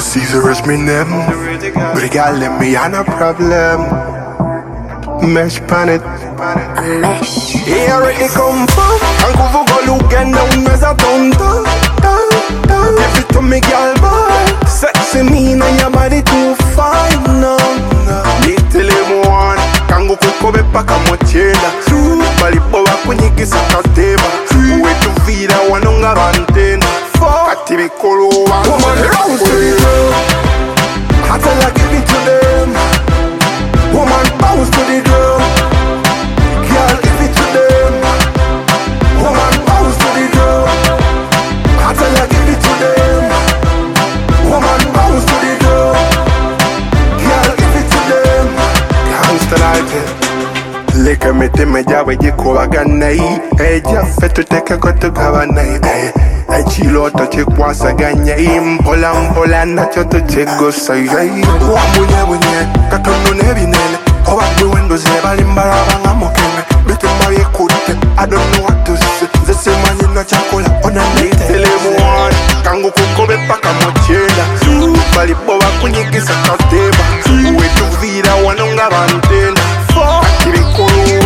Caesar is my name, but the girl let me on a problem. Mesh pan it. Mesh. He already come from Vancouver, go look and down as a tonto. Give it to me, girl, boy. Sexy me, now your body too fine, no. Little one, kango kuko bepa kamo chenda. Balipo wakunyikisa kateba. Wetu vida wanonga bantena. Kati mikolo wa woman bounce to the drum. I tell her give it to them. Woman bounce to the drum. Girl give it to them. Woman bounce to the drum. I tell her give it to them. Woman bounce to the drum. Girl give it to them. Gangsta like it. Leka mete mejawe jikowa ganai. Eja fetu teke koto kawanai. Chilo to chikwasa ganya impola mpola nacho to chego say wambunya bunya katono nebinene obadde wendo zebali mbalaba ngamokene bete maye kutte I don't know what to say the same man no chakola ona nitele one kangu kukobe paka mochenda bali boba kunyikisa kateba wetu vida wanonga bantenda akibikolo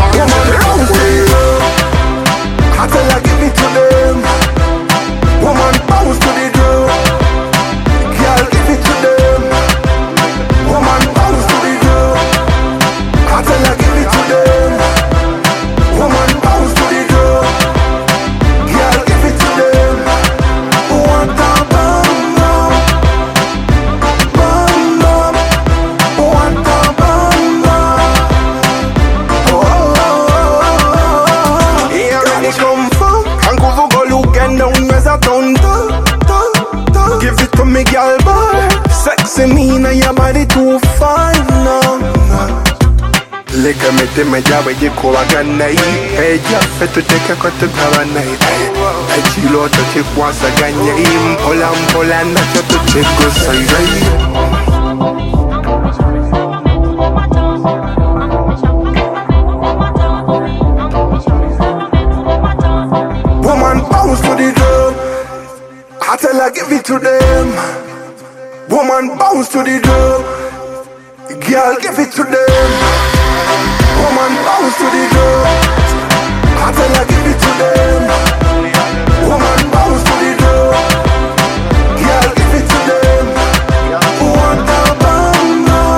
I tell her give it to them. Woman bounce to the drum. Girl give it to them. Woman bounce to the drum. I tell her give it to them. Woman bounce to the drum. Girl give it to them. One time bam bam. Bam bam. One time bam bam. Oh. Here I come from Vancouver, go look and down. Give it to me, girl, boy. Sexy me, now your body too fine, no. Leka mete mejawe jikowa ganai. Eja fetu teke koto kawanai. Chilo to chikwasa ganya impola mpola nacho to chego say. Woman bounce to the drum. I tell her give it to them. Woman bounce to the drum. Girl give it to them. Woman bounce to the drum. I tell her give it to them. Woman bounce to the drum. Girl give it to them. One time bam bam.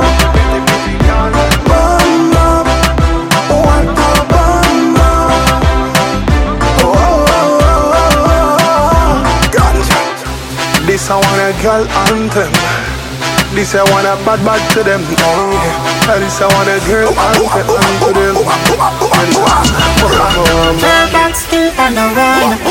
Bam bam. One time bam bam. This I want a girl anthem. This I want a bad to them. This I want a girl anthem to them. Her back still on the run.